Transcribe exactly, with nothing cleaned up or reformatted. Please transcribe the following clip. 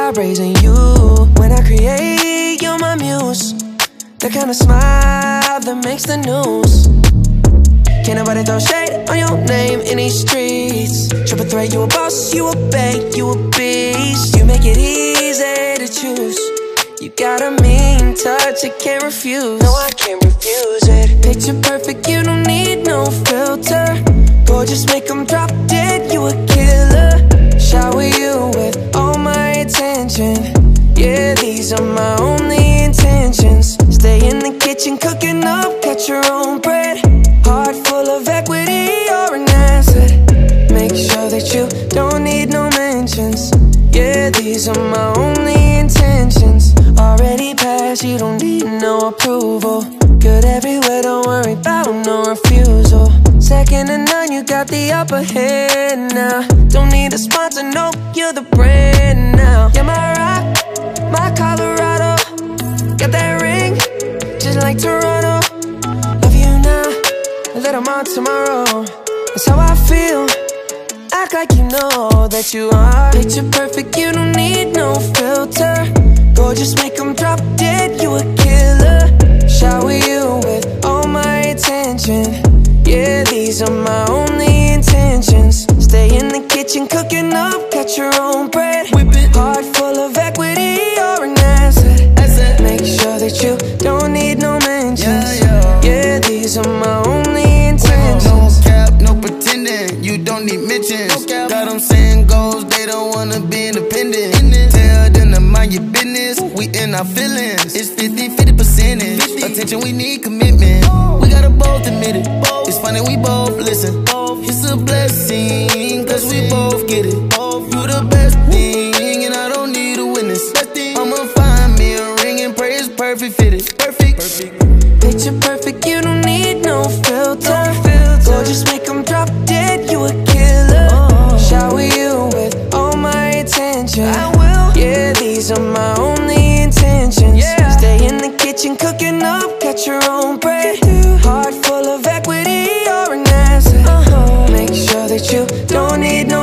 start praising you. When I create, you're my muse. The kind of smile that makes the news. Can't nobody throw shade on your name in these streets. Triple threat, you a boss, you a bank, you a beast. You make it easy to choose. You got a mean touch, I can't refuse. No, I can't refuse it. Picture perfect, you don't need no filter. Gorgeous, make them drop dead, you a killer. Shower you with all my attention. Yeah, these are my only intentions. Stay in the kitchen, cooking up, cut your own bread. Heart full of equity, you're an asset. Make sure that you don't need no mentions. Yeah, these are my only intentions. Already passed, you don't need no approval. Good everywhere, don't worry about no refusal. Second to none, you got the upper hand now. Don't need a sponsor, no, you're the brand now. You're my rock, my Colorado. Got that ring, just like Toronto. Love you now, a little more tomorrow. That's how I feel. Act like you know that you are. Picture perfect, you don't need no filter. Gorgeous, make them drop dead, you a killer. Shower you with all my attention. Yeah, these are my only intentions. Stay in the kitchen, cooking up, cut your own bread. Heart full of equity, you're an asset. Make sure that you don't need no mentions. Yeah, yeah. Yeah, these are my only intentions. No cap, no pretending, you don't need mentions. No got them saying goals, they don't wanna be independent. Tell them to mind your business, we in our feelings. It's fifty fifty percentage. Attention, we need commitment. We gotta both admit it. It's funny, we both listen. It's a blessing, cause we both get it. You the best thing, and I don't need a witness. I'ma find me a ring and pray it's perfect fitted. Perfect. Picture perfect, you don't need no filter. Gorgeous, make them drop dead, you a killer. Shower you with all my attention. I will. Yeah, these are my only intentions. Yeah. Stay in the kitchen, cooking up, cut your own bread. Heart full of equity, you're an asset. uh-huh. Make sure that you don't need no